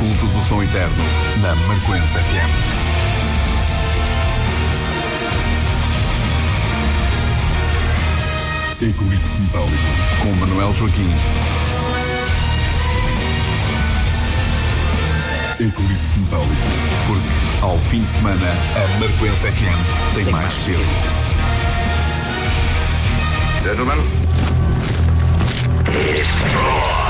culto do som eterno, na Marcoense FM. Eclipse Metálico, com Manuel Joaquim. Eclipse Metálico, porque ao fim de semana a Marcoense FM tem mais peso. Gentlemen, destroy!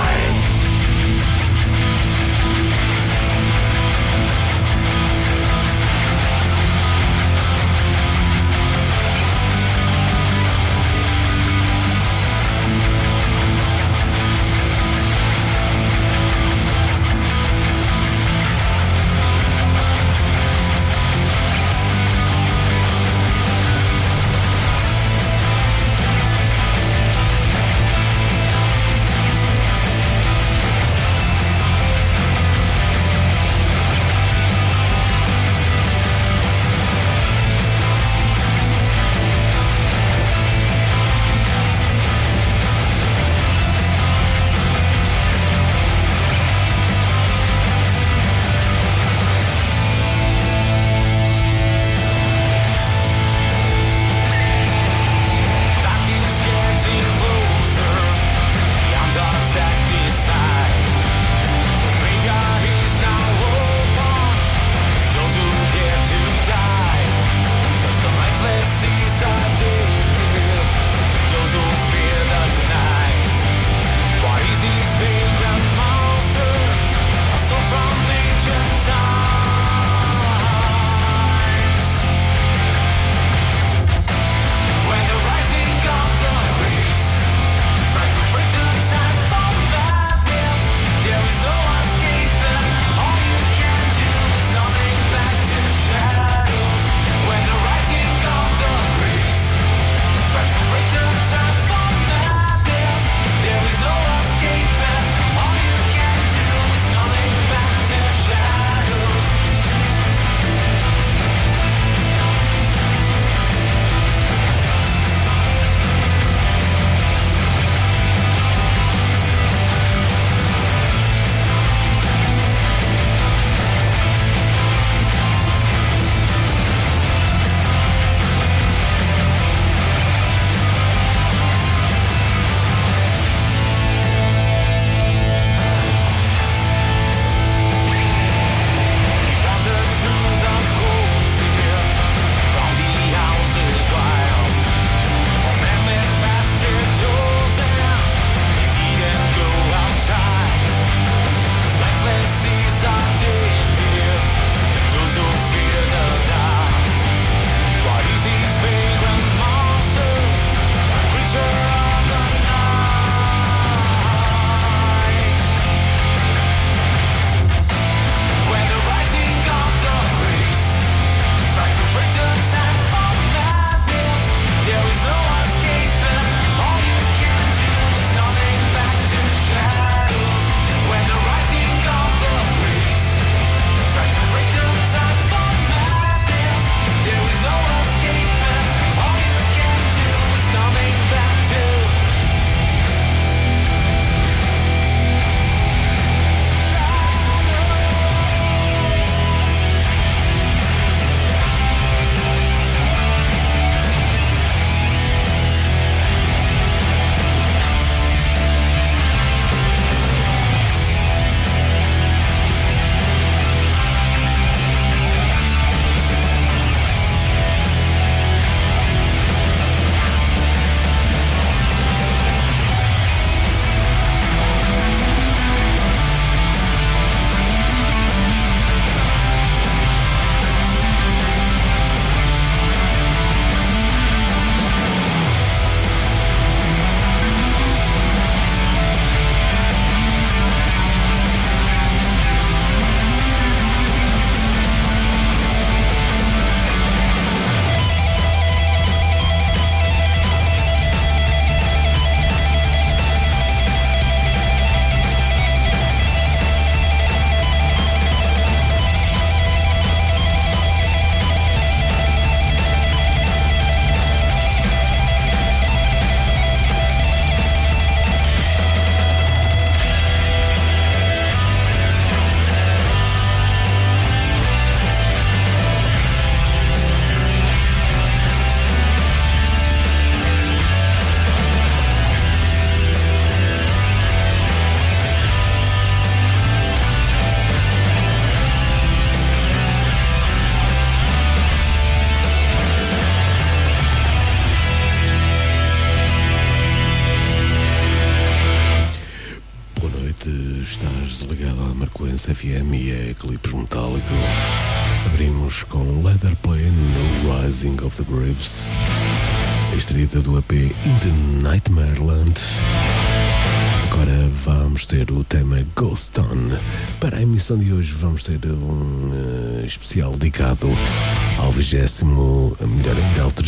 Marcoense FM e é Eclipse Metálico. Abrimos com Leatherplane no Rising of the Graves, extraída do EP In the Nightmareland. Agora vamos ter o tema Ghost Town. Para a emissão de hoje vamos ter um especial dedicado ao 20º, melhor ainda, ao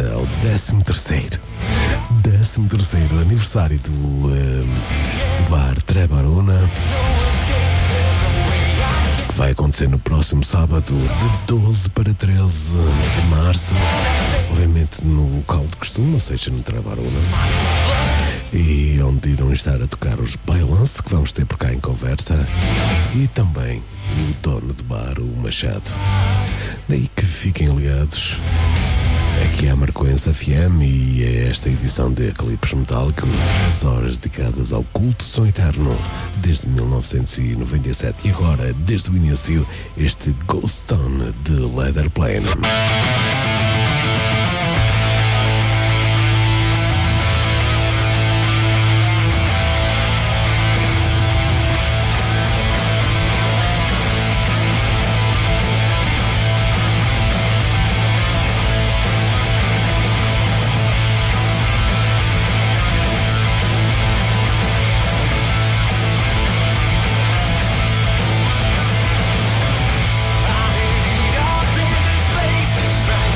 13º aniversário do bar Trebarona, que vai acontecer no próximo sábado, de 12 para 13 de março, obviamente no local de costume, ou seja, no Trebarona, e onde irão estar a tocar os Bailance, que vamos ter por cá em conversa, e também o dono do bar, o Machado. Daí que fiquem ligados. Aqui é a Marcoense FM e é esta edição de Eclipse Metálico, 3 horas dedicadas ao culto som eterno, desde 1997 e agora, desde o início, este Ghost Town de Leatherplane. Trying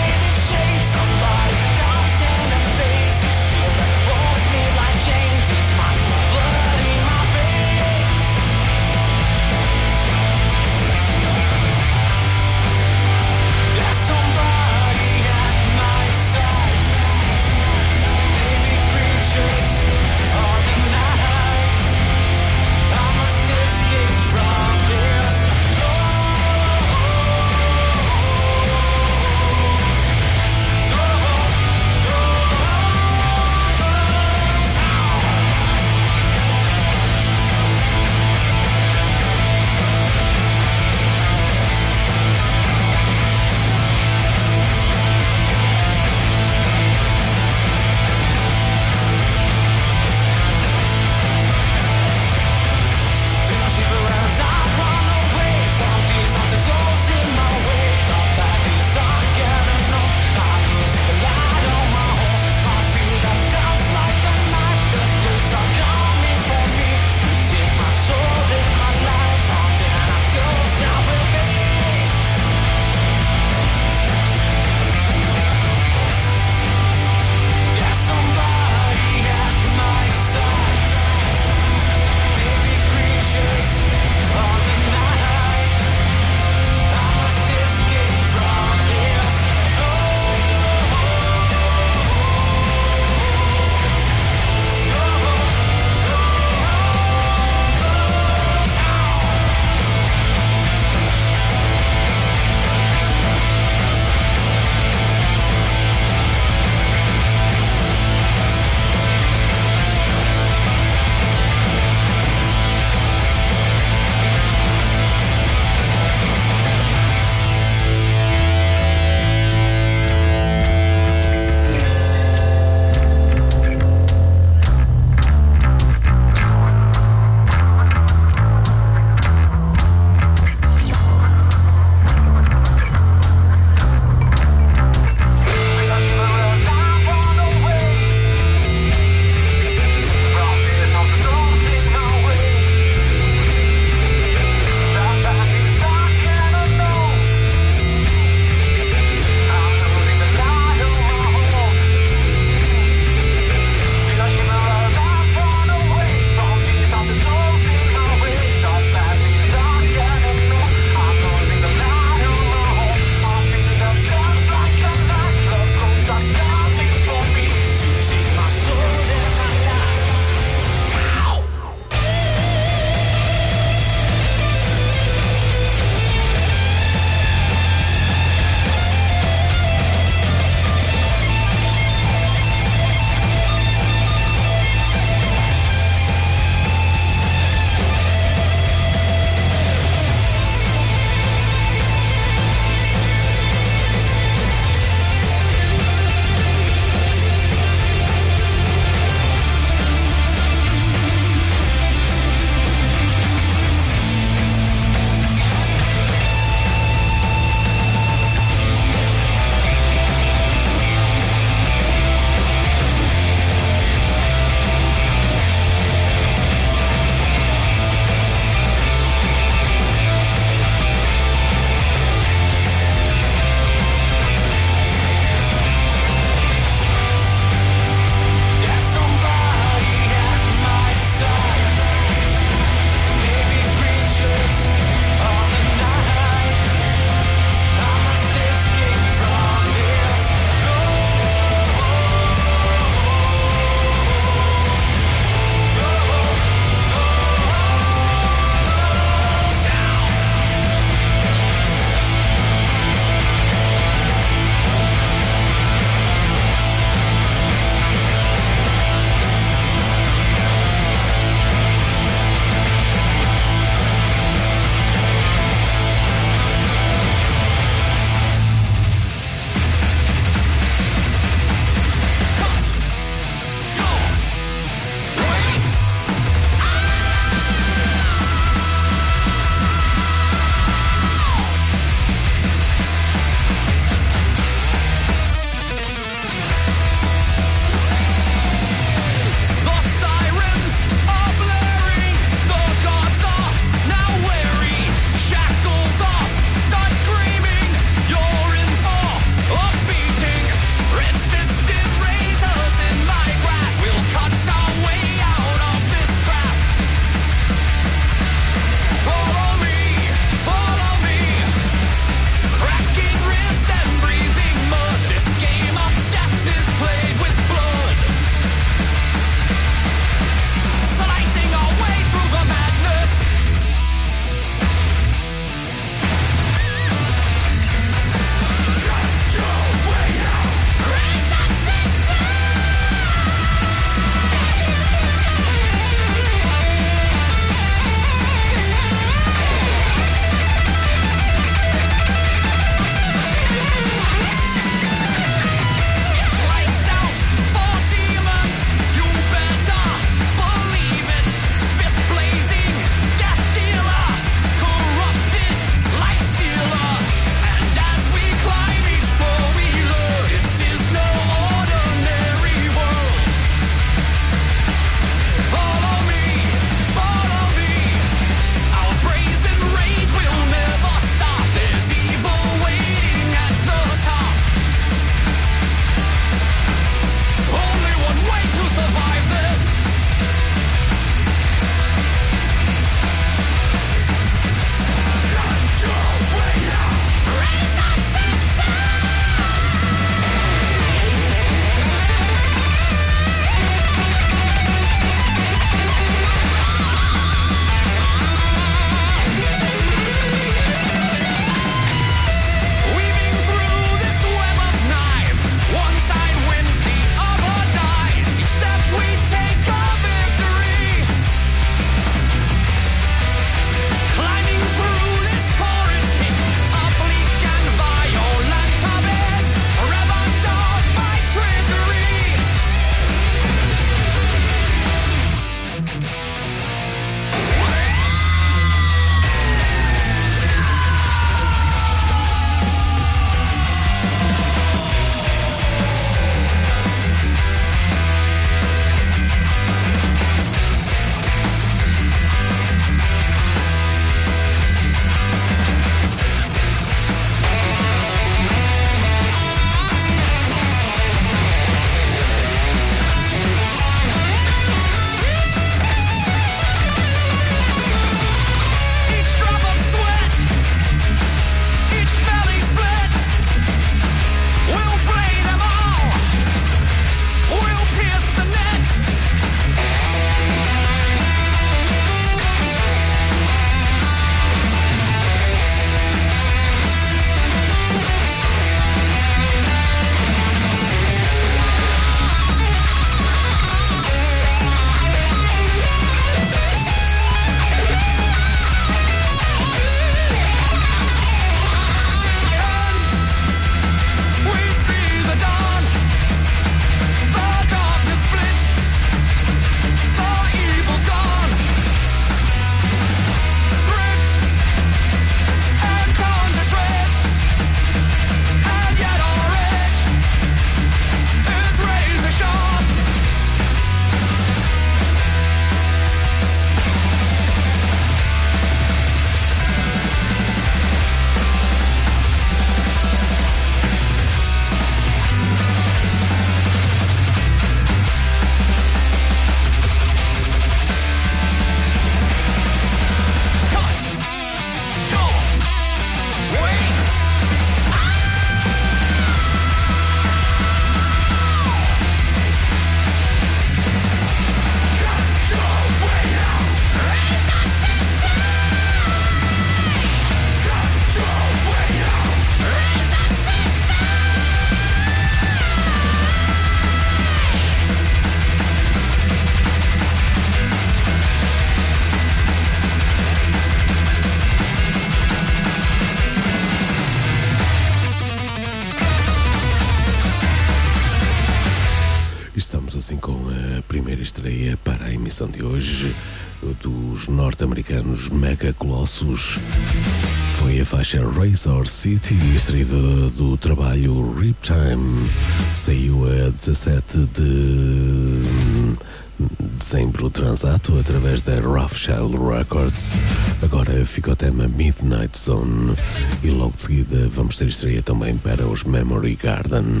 com a primeira estreia para a emissão de hoje dos norte-americanos Mega Colossus. Foi a faixa Razor City, extraída do trabalho Riptime. Saiu a 17 de dezembro transato através da Rothschild Records. Agora fica o tema Midnight Zone e logo de seguida vamos ter estreia também para os Memory Garden.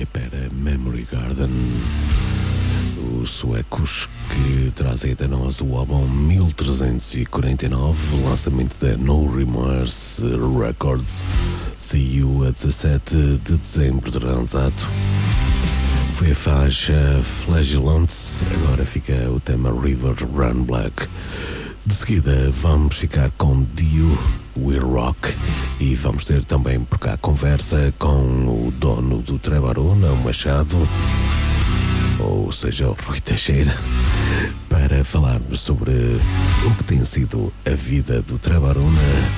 é para Memory Garden, os suecos que trazem até nós o álbum 1349, lançamento da No Remorse Records, saiu a 17 de dezembro de transato. Foi a faixa Flagellants, agora fica o tema River Run Black. De seguida vamos ficar com Dio, We Rock, e vamos ter também por cá conversa com o dono do Trebaruna, o Machado, ou seja, o Rui Teixeira, para falarmos sobre o que tem sido a vida do Trebaruna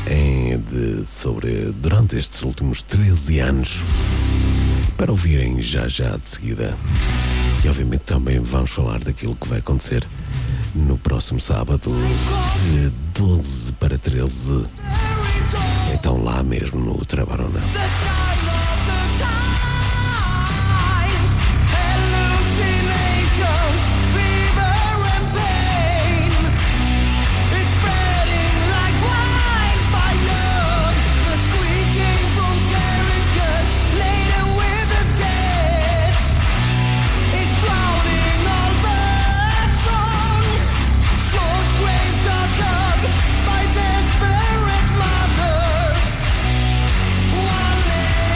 durante estes últimos 13 anos, para ouvirem já de seguida. E obviamente também vamos falar daquilo que vai acontecer no próximo sábado, de 12 para 13, então lá mesmo no Trebaruna. By desperate mothers, one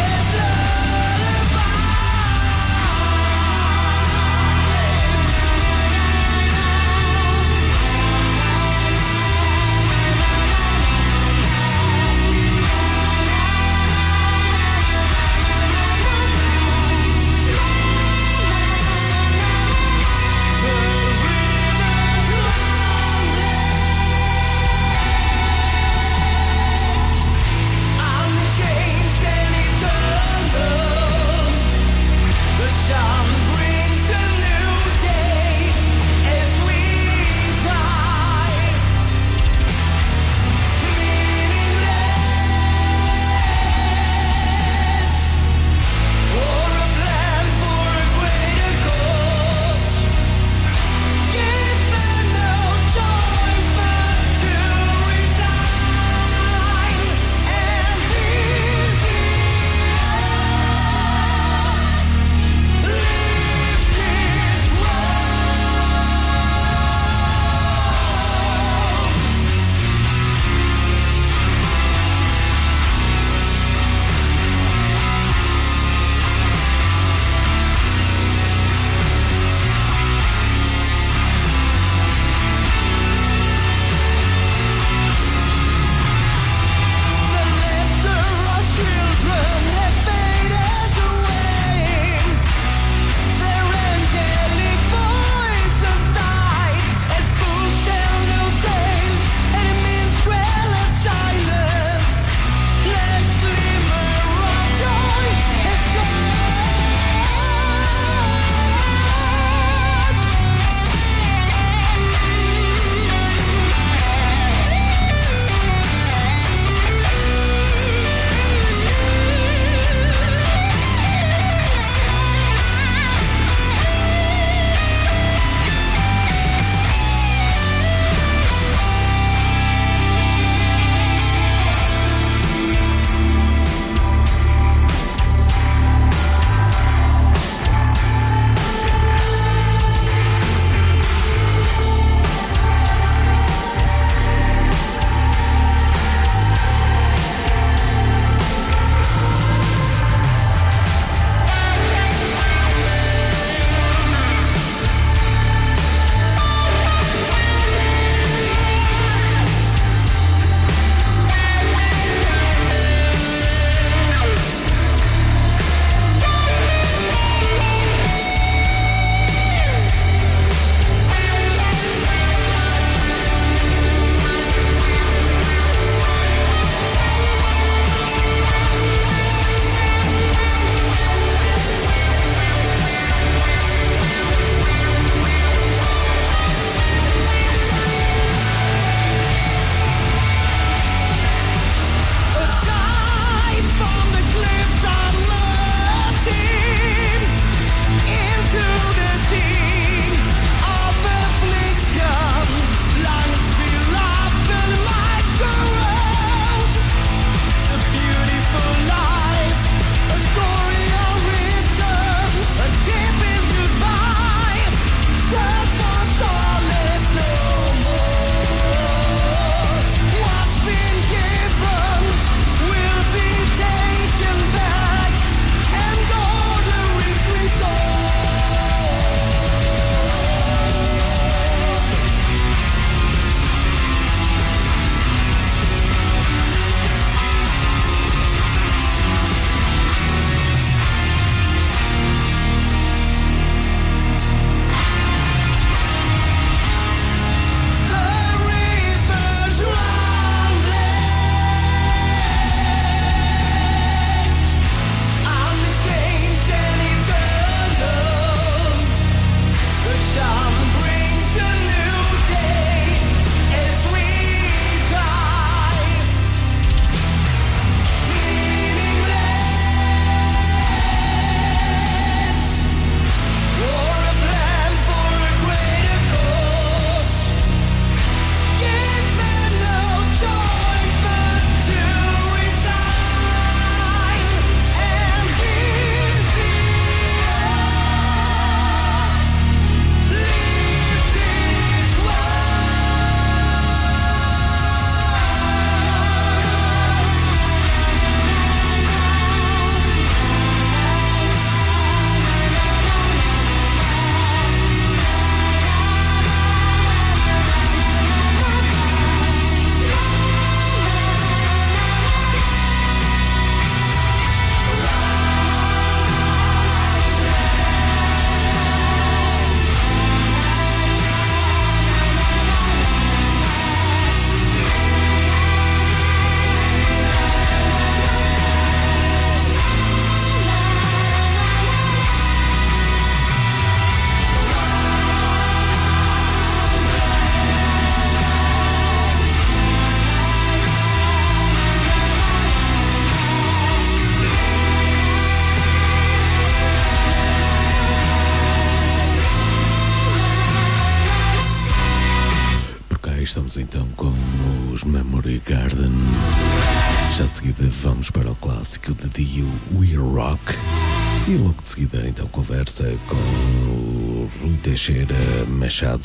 estamos então com os Memory Garden. Já de seguida vamos para o clássico de Dio, We Rock. E logo de seguida então conversa com o Rui Teixeira Machado,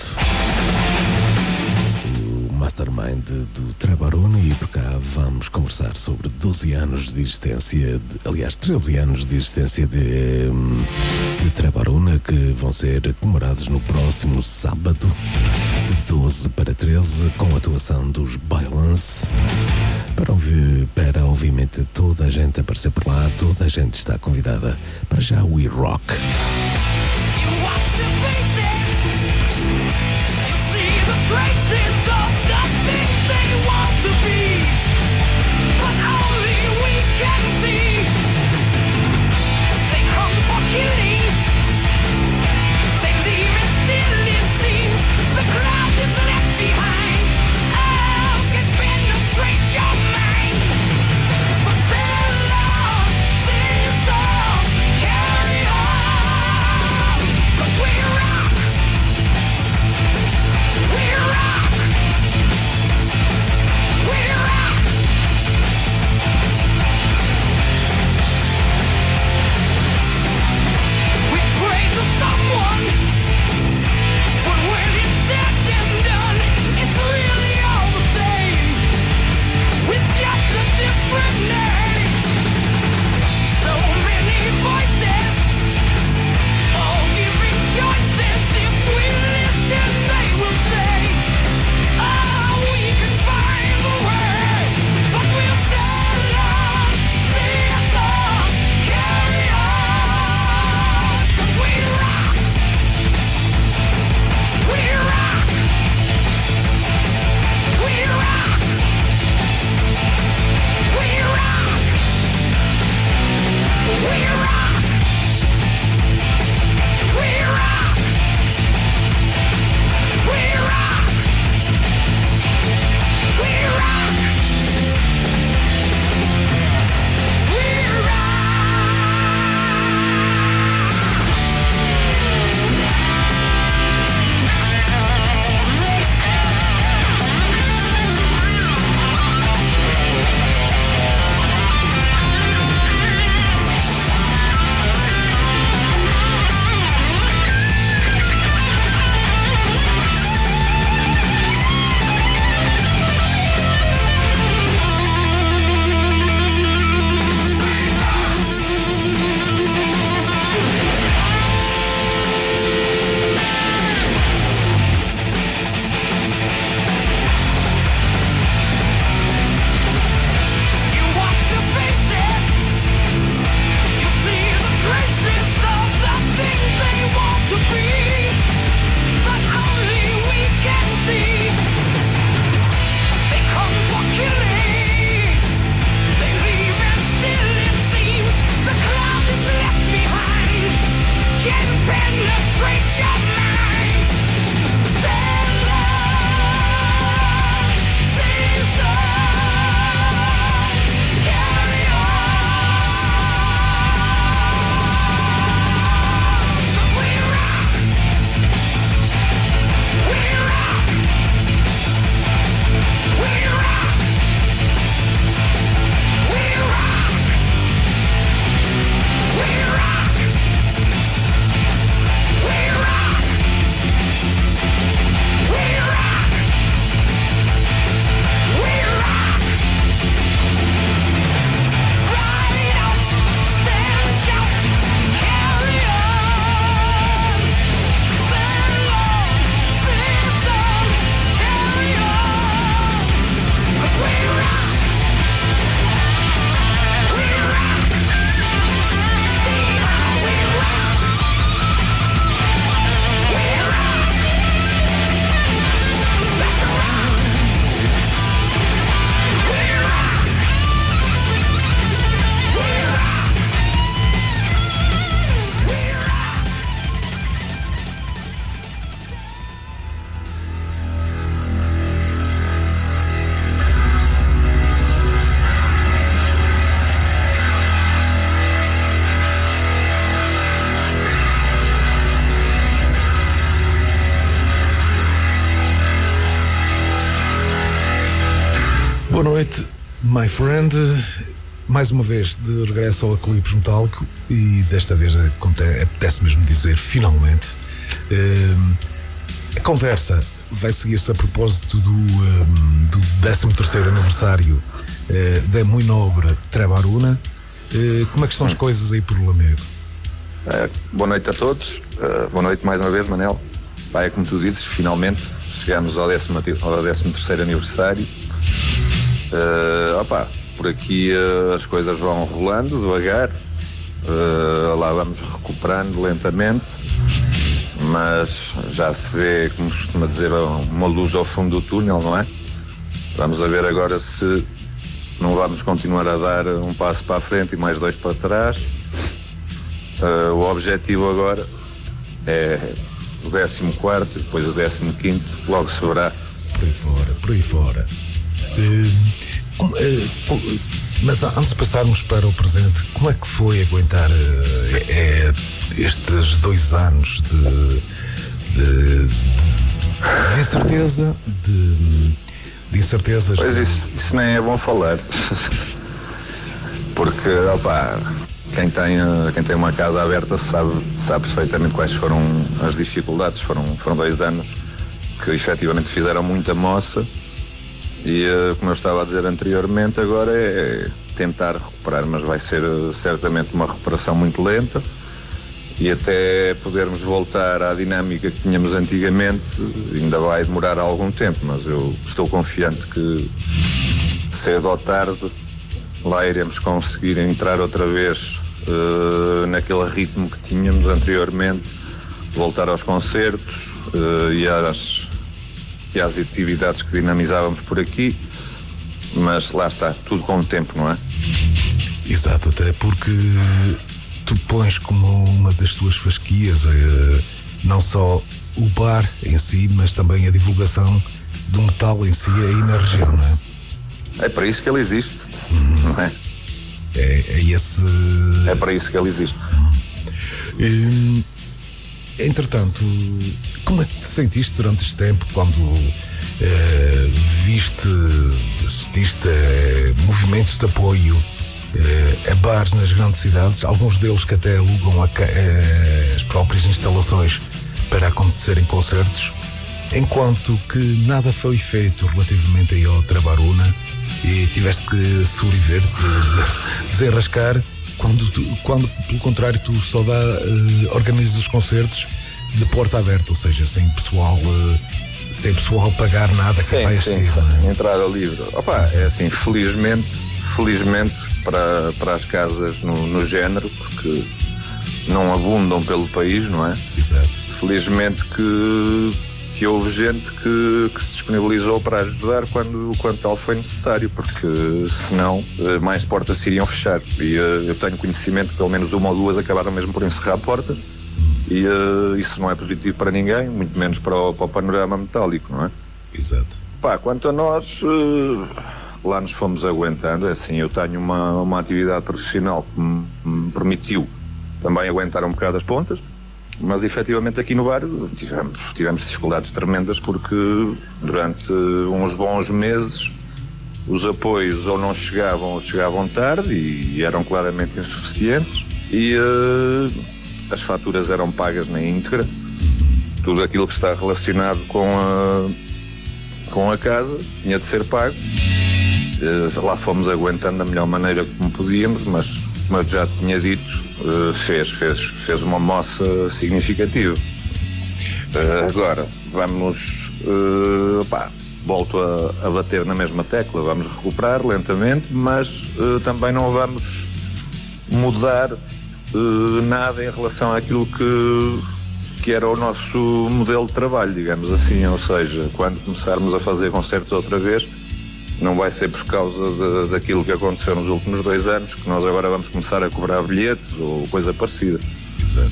o Mastermind do Trabaruna, e por cá vamos conversar sobre 12 anos de existência, aliás 13 anos de existência de Trabaruna, que vão ser comemorados no próximo sábado, de 12 para 13, com a atuação dos Violence. Para obviamente toda a gente aparecer por lá, toda a gente está convidada. Para já, We Rock. Carry on. Boa noite, my friend. Mais uma vez de regresso ao Eclipse Metálico e desta vez apetece mesmo dizer finalmente. A conversa vai seguir-se a propósito do 13º aniversário da muito nobre Trabaruna. Como é que estão as coisas aí por Lamego? Boa noite a todos, boa noite mais uma vez, Manel. É como tu dizes, finalmente chegamos ao 13º aniversário. Por aqui as coisas vão rolando devagar, lá vamos recuperando lentamente, mas já se vê, como costuma dizer, uma luz ao fundo do túnel, não é? Vamos a ver agora se não vamos continuar a dar um passo para a frente e mais 2 para trás. O objetivo agora é o 14º e depois o 15º, logo se verá. Por aí fora. Mas antes de passarmos para o presente, como é que foi aguentar estes 2 anos de incerteza, de incertezas? Pois isso nem é bom falar. Porque, quem tem uma casa aberta sabe perfeitamente quais foram as dificuldades. Foram 2 anos que efetivamente fizeram muita moça. E como eu estava a dizer anteriormente, agora é tentar recuperar, mas vai ser certamente uma recuperação muito lenta e até podermos voltar à dinâmica que tínhamos antigamente ainda vai demorar algum tempo, mas eu estou confiante que cedo ou tarde lá iremos conseguir entrar outra vez naquele ritmo que tínhamos anteriormente, voltar aos concertos e às atividades que dinamizávamos por aqui, mas lá está, tudo com o tempo, não é? Exato, até porque tu pões como uma das tuas fasquias não só o bar em si, mas também a divulgação do metal em si aí na região, não é? É para isso que ele existe, não é? É para isso que ele existe. Entretanto, como é que te sentiste durante este tempo quando assististe a movimentos de apoio a bares nas grandes cidades, alguns deles que até alugam as próprias instalações para acontecerem concertos, enquanto que nada foi feito relativamente aí ao Trabaruna e tiveste que sobreviver, desenrascar, quando pelo contrário tu só organizas os concertos de porta aberta, ou seja, sem pessoal pagar nada que vai assistir. Sim. Entrada livre. É assim, felizmente para as casas no género, porque não abundam pelo país, não é? Exato. Felizmente que houve gente que se disponibilizou para ajudar quando tal foi necessário, porque senão mais portas se iriam fechar. E eu tenho conhecimento que pelo menos 1 ou 2 acabaram mesmo por encerrar a porta, e isso não é positivo para ninguém, muito menos para o panorama metálico, não é? Exato. Quanto a nós, lá nos fomos aguentando. É assim, eu tenho uma atividade profissional que me permitiu também aguentar um bocado as pontas. Mas efetivamente aqui no bar tivemos dificuldades tremendas, porque durante uns bons meses os apoios ou não chegavam ou chegavam tarde e eram claramente insuficientes, e as faturas eram pagas na íntegra. Tudo aquilo que está relacionado com a casa tinha de ser pago. Lá fomos aguentando da melhor maneira como podíamos, mas como eu já tinha dito, fez uma moça significativa. Agora vamos, volto a bater na mesma tecla, vamos recuperar lentamente, mas também não vamos mudar nada em relação àquilo que era o nosso modelo de trabalho, digamos assim. Ou seja, quando começarmos a fazer concertos outra vez, não vai ser por causa daquilo que aconteceu nos últimos 2 anos que nós agora vamos começar a cobrar bilhetes ou coisa parecida. Exato.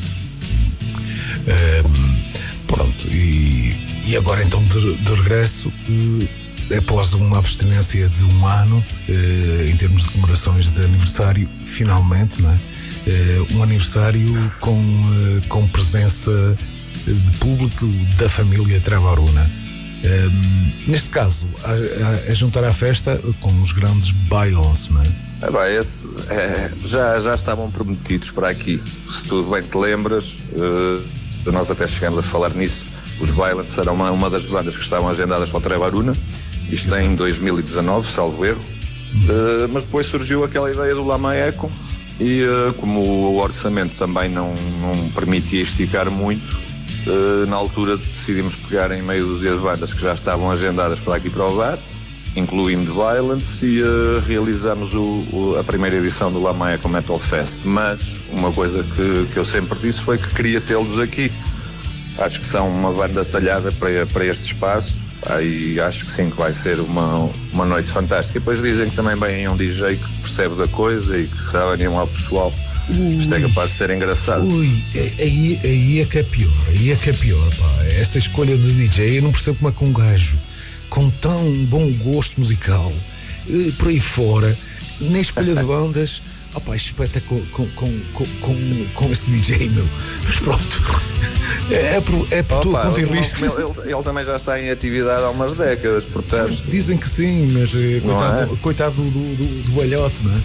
Pronto, e agora então de regresso, após uma abstinência de 1 ano, em termos de comemorações de aniversário, finalmente, não é? Um aniversário com presença de público da família Trabaruna. Neste caso, a juntar à festa com os grandes Violence, não é? Já estavam prometidos para aqui. Se tu bem te lembras, nós até chegamos a falar nisso. Os Violence eram uma das bandas que estavam agendadas para o Trebaruna. Isto em 2019, salvo erro. Mas depois surgiu aquela ideia do Lama Echo e como o orçamento também não permitia esticar muito, na altura decidimos pegar em meio dúzia de bandas que já estavam agendadas para aqui para o bar, incluindo Violence, e realizamos a primeira edição do Lama Echo Metal Fest. Mas uma coisa que eu sempre disse foi que queria tê-los aqui. Acho que são uma banda talhada para este espaço. E acho que sim, que vai ser uma noite fantástica. E depois dizem que também vem um DJ que percebe da coisa e que sabe animar o pessoal. Isto é capaz de ser engraçado. Aí é que é pior, pá. Essa escolha de DJ, eu não percebo como é que um gajo com tão bom gosto musical, por aí fora, na escolha de bandas, espeta com esse DJ, meu. Mas pronto, é por tua conta e risco. Ele também já está em atividade há umas décadas, portanto. Mas dizem que sim, mas coitado do balhote, não é?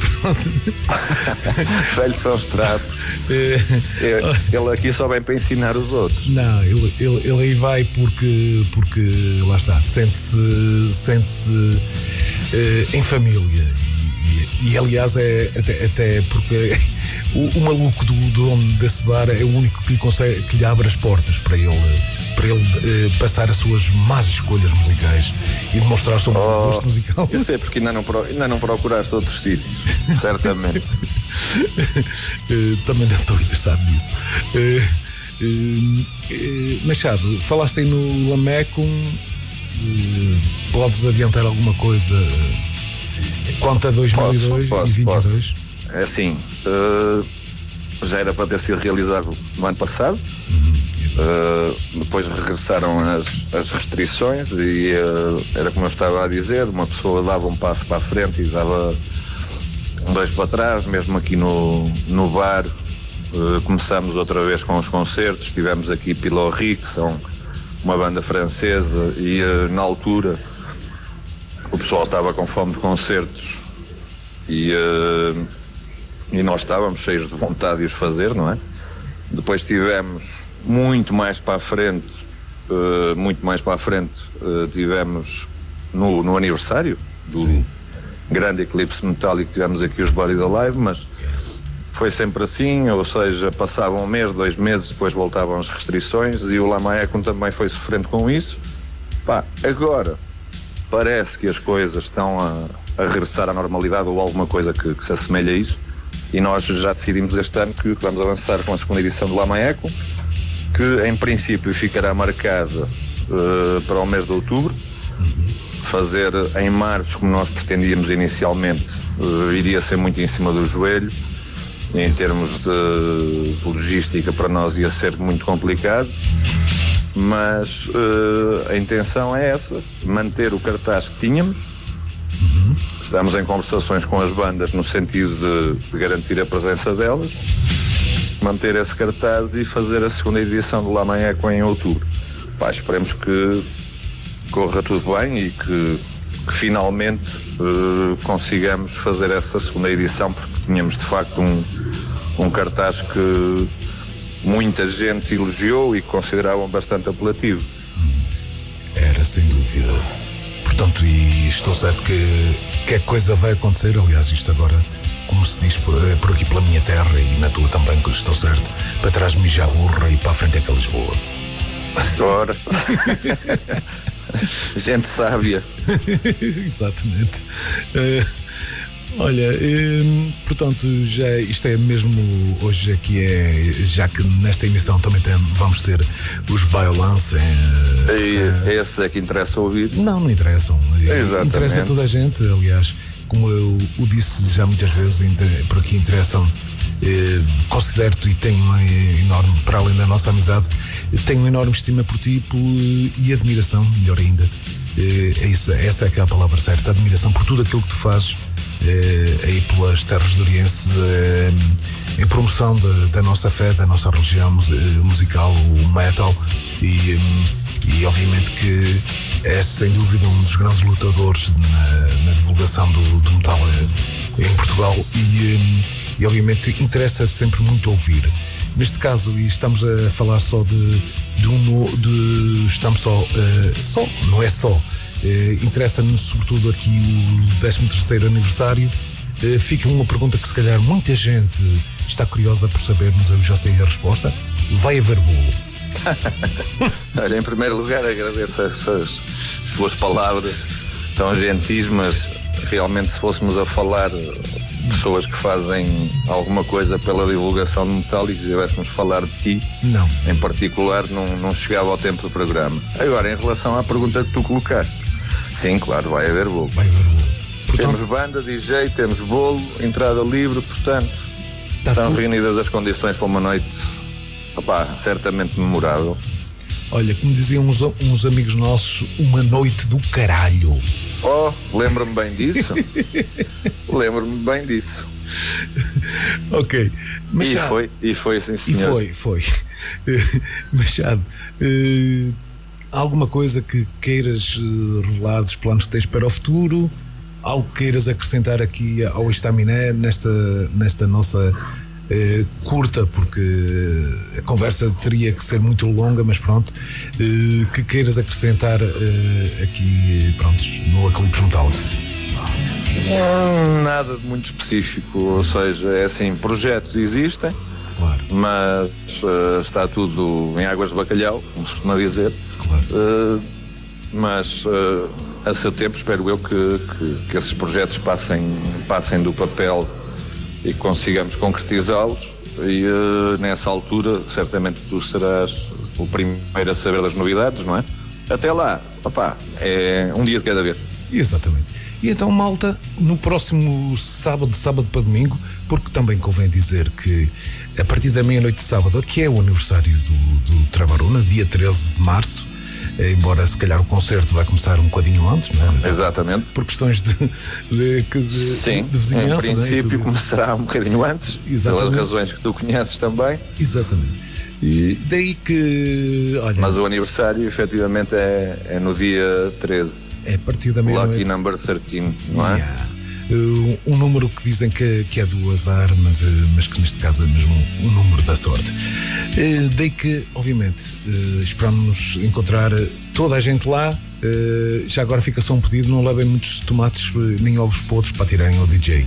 Velho são os trapos. Ele aqui só vem para ensinar os outros. Não, ele aí vai porque lá está, sente-se em família. E aliás, até porque o maluco do dono desse bar é o único que lhe abre as portas para ele passar as suas más escolhas musicais e demonstrar o seu gosto musical. Eu sei, porque ainda não procuraste outros sítios, certamente. Também não estou interessado nisso. Machado, falaste aí no Lamecum. Podes adiantar alguma coisa quanto a 2022 e 2022? É assim, já era para ter sido realizado no ano passado. Depois regressaram as restrições e era como eu estava a dizer, uma pessoa dava um passo para a frente e dava dois para trás. Mesmo aqui no bar, começámos outra vez com os concertos. Tivemos aqui Pilori, que são uma banda francesa, e na altura o pessoal estava com fome de concertos e nós estávamos cheios de vontade de os fazer, não é? Depois tivemos muito mais para a frente, tivemos no aniversário do grande Eclipse Metálico, tivemos aqui os Buried Alive, mas foi sempre assim, ou seja, passava um mês, 2 meses, depois voltavam as restrições, e o Lama Echo também foi sofrendo com isso. Agora parece que as coisas estão a regressar à normalidade, ou alguma coisa que se assemelha a isso, e nós já decidimos este ano que vamos avançar com a segunda edição do Lama Echo, que em princípio ficará marcada para o mês de outubro. Fazer em março, como nós pretendíamos inicialmente, iria ser muito em cima do joelho. Em termos de logística, para nós ia ser muito complicado, mas a intenção é essa, manter o cartaz que tínhamos. Estamos em conversações com as bandas no sentido de garantir a presença delas, manter esse cartaz e fazer a segunda edição do Lama Echo em outubro. Esperemos que corra tudo bem e que finalmente consigamos fazer essa segunda edição, porque tínhamos de facto um cartaz que muita gente elogiou e consideravam bastante apelativo. Era, sem dúvida. Portanto, e estou certo que a coisa vai acontecer. Aliás, isto agora, como se diz por aqui pela minha terra e na tua também, que estou certo, para trás mija a burra e para a frente é que é Lisboa. Ora. Gente sábia. Exatamente. Olha, portanto, isto é mesmo hoje aqui, já que nesta emissão também vamos ter os Violence. Esse é que interessa ouvir? Não interessam. Exatamente. Interessa a toda a gente, aliás, como eu o disse já muitas vezes, por aqui interessam. Considero-te e tenho uma enorme, para além da nossa amizade, tenho uma enorme estima por ti e admiração, melhor ainda. Essa é que é a palavra certa, admiração por tudo aquilo que tu fazes aí pelas terras dorienses, em promoção da nossa fé, da nossa religião musical, o metal, e e obviamente que é sem dúvida um dos grandes lutadores na divulgação do metal em Portugal e obviamente interessa sempre muito ouvir. Neste caso, e estamos a falar só não é só, interessa-nos sobretudo aqui o 13º aniversário. Fica uma pergunta que se calhar muita gente está curiosa por saber, mas eu já sei a resposta. Vai haver bolo? Olha, em primeiro lugar agradeço essas tuas palavras tão gentis, mas realmente se fôssemos a falar pessoas que fazem alguma coisa pela divulgação do metal e quiséssemos falar de ti, não. Em particular, não chegava ao tempo do programa. Agora, em relação à pergunta que tu colocaste, sim, claro, vai haver bolo. Vai haver bolo. Temos banda, DJ, temos bolo, entrada livre, portanto, estão reunidas as condições para uma noite, certamente memorável. Olha, como diziam uns amigos nossos, uma noite do caralho. Oh, lembro-me bem disso. Lembro-me bem disso. Ok. Machado. E foi sim, senhor. E foi. Machado, alguma coisa que queiras revelar dos planos que tens para o futuro? Algo que queiras acrescentar aqui ao Estaminé nesta nossa curta, porque a conversa teria que ser muito longa, mas pronto, que queiras acrescentar aqui, pronto, no Eclipse Metálico? Nada de muito específico, ou seja, é assim, projetos existem, claro, mas está tudo em águas de bacalhau, como se costuma dizer, claro. Mas a seu tempo espero eu que esses projetos passem do papel e consigamos concretizá-los e nessa altura certamente tu serás o primeiro a saber das novidades, não é? Até lá, é um dia de cada vez. Exatamente. E então, malta, no próximo sábado para domingo, porque também convém dizer que a partir da meia-noite de sábado, que é o aniversário do Trabaruna, dia 13 de março, embora se calhar o concerto vai começar um bocadinho antes, não é? Exatamente. Por questões de vizinhança. Em princípio, não é? começará um bocadinho antes, exatamente, pelas razões que tu conheces também. Exatamente. E daí que, olha, mas o aniversário efetivamente é no dia 13. É a partir da meia-noite. Lucky number 13, não é? Yeah. Um número que dizem que é do azar, mas que neste caso é mesmo um número da sorte. Daí que, obviamente, esperamos encontrar toda a gente lá. Já agora fica só um pedido: não levem muitos tomates nem ovos podres para tirarem ao DJ.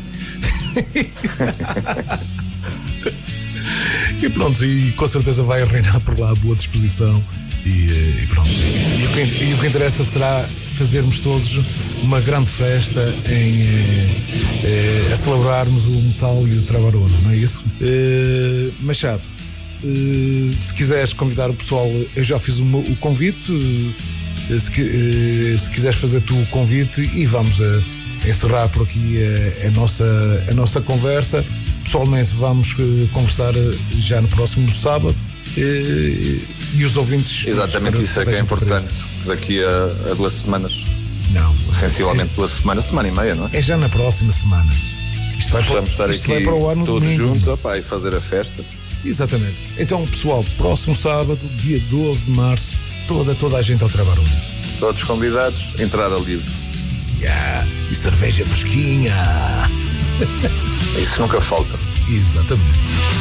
E pronto, e com certeza vai reinar por lá a boa disposição. E pronto. E o que interessa será fazermos todos uma grande festa a celebrarmos o metal e o Trabaruna, não é isso? Machado, se quiseres convidar o pessoal, eu já fiz o convite. Se quiseres fazer tu o convite, e vamos encerrar por aqui a nossa conversa. Pessoalmente vamos conversar já no próximo sábado, e os ouvintes... Exatamente, isso é que é importante. Daqui a 2 semanas. Não. Sensivelmente 2 semanas, semana e meia, não é? É já na próxima semana. Isto vai para o ar no todos domingo. juntos, e fazer a festa. Exatamente. Então, pessoal, próximo sábado, dia 12 de março, toda a gente ao Trabaruna. Todos convidados, entrada livre. E cerveja fresquinha. Isso nunca falta. Exatamente.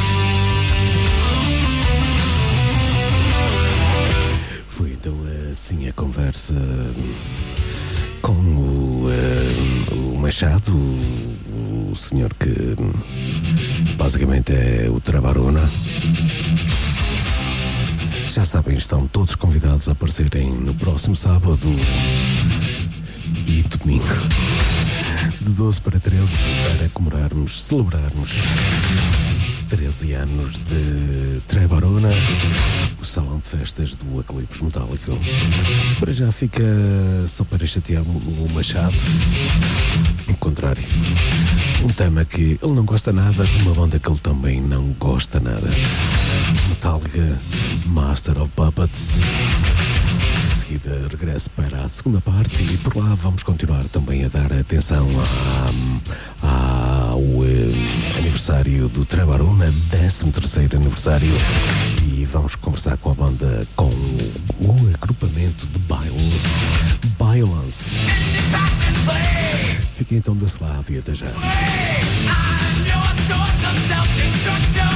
Foi então assim a conversa com o Machado, o senhor que basicamente é o Trabaruna. Já sabem, estão todos convidados a aparecerem no próximo sábado e domingo, de 12 para 13, para celebrarmos 13 anos de Trabaruna, o salão de festas do Eclipse Metálico. Para já fica só para chatear o Machado. Ao contrário, um tema que ele não gosta nada, de uma banda que ele também não gosta nada. Metallica, Master of Puppets. De seguida regresso para a segunda parte e por lá vamos continuar também a dar atenção ao aniversário do Trabaruna, 13º aniversário, e vamos conversar com a banda, com o agrupamento de baile Violence. Fiquem então desse lado e até já. I'm your source of self-destruction.